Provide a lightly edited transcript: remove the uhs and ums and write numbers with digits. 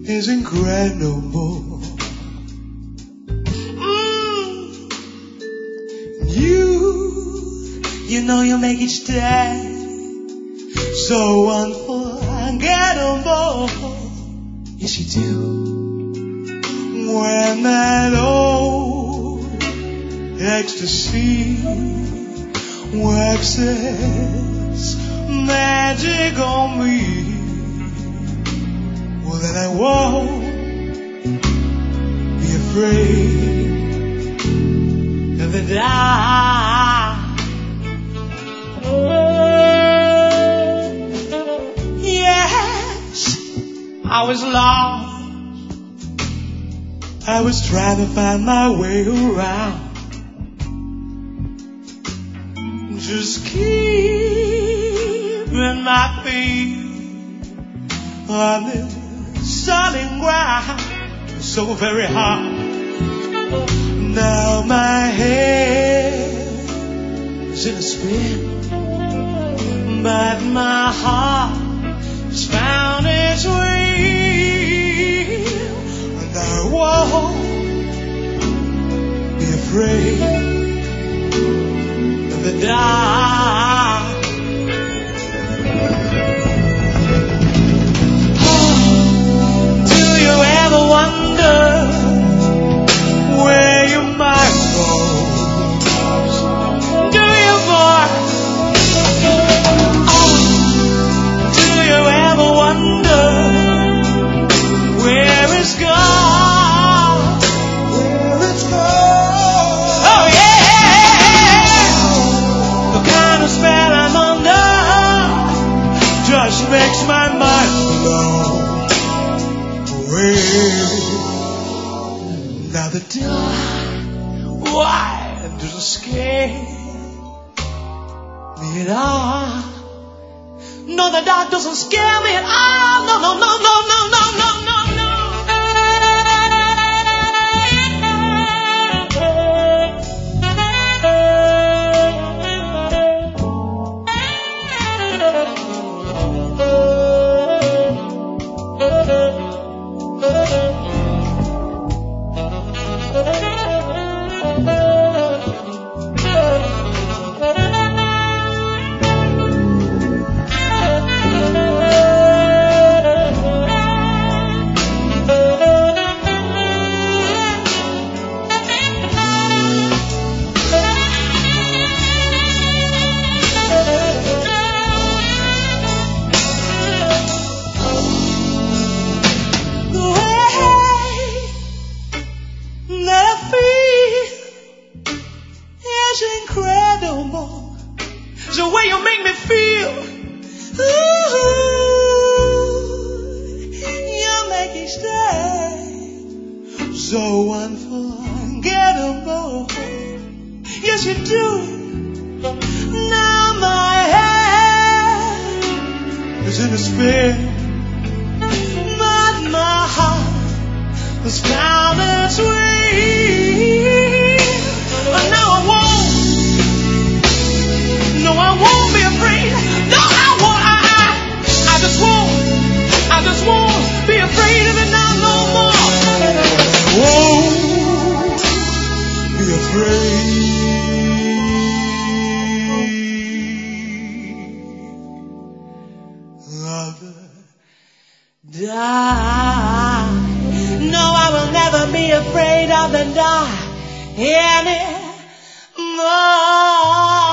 is incredible. You know you make each day so unforgettable. Yes, you do. When that old ecstasy works its magic on me, well then I won't be afraid of the dark. Yes, I was lost. I was trying to find my way around. Just keeping my feet on this solid ground. It's so very hard. Now my head is in a spin, but my heart has found its way, and I won't be afraid of the dark. Do you ever wonder where you might go? Do you, boy? Do you ever wonder where it's gone? Where it's gone? Oh yeah! The kind of spell I'm under just makes my mind blow away. Now the dark, why doesn't scare me at all? No, the dark doesn't scare me at all. No, no, no, no, no, no, no, no, so unforgettable. Yes, you do. Now my head is in a spin, but my heart has found its way. And now I won't be afraid. No, I just won't be afraid of it now no more. Won't be afraid of the dark. No, I will never be afraid of the dark anymore.